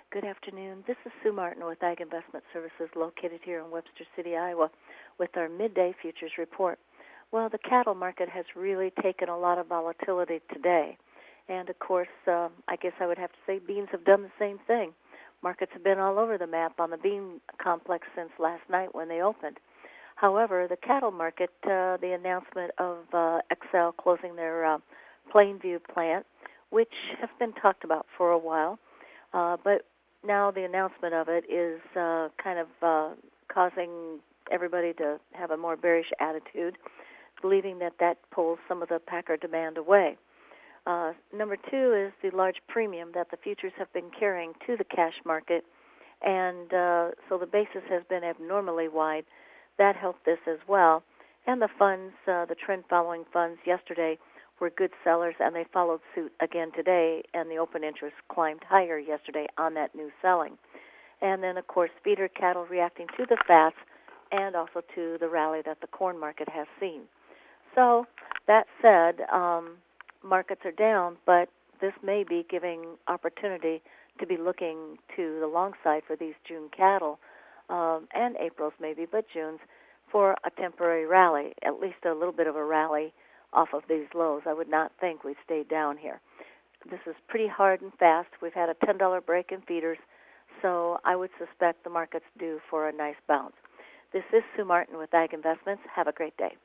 Good afternoon. This is Sue Martin with Ag Investment Services located here in Webster City, Iowa, with our midday futures report. Well, the cattle market has really taken a lot of volatility today. And, of course, I guess I would have to say beans have done the same thing. Markets have been all over the map on the bean complex since last night when they opened. However, the cattle market, the announcement of XL closing their Plainview plant, which has been talked about for a while, but now the announcement of it is kind of causing everybody to have a more bearish attitude, believing that pulls some of the packer demand away. Number two is the large premium that the futures have been carrying to the cash market, and so the basis has been abnormally wide. That helped this as well. And the funds, the trend-following funds yesterday were good sellers, and they followed suit again today, and the open interest climbed higher yesterday on that new selling. And then, of course, feeder cattle reacting to the fats and also to the rally that the corn market has seen. So that said, markets are down, but this may be giving opportunity to be looking to the long side for these June cattle, and April's maybe, but June's, for a temporary rally, at least a little bit of a rally off of these lows. I would not think we'd stay down here. This is pretty hard and fast. We've had a $10 break in feeders, so I would suspect the market's due for a nice bounce. This is Sue Martin with Ag Investments. Have a great day.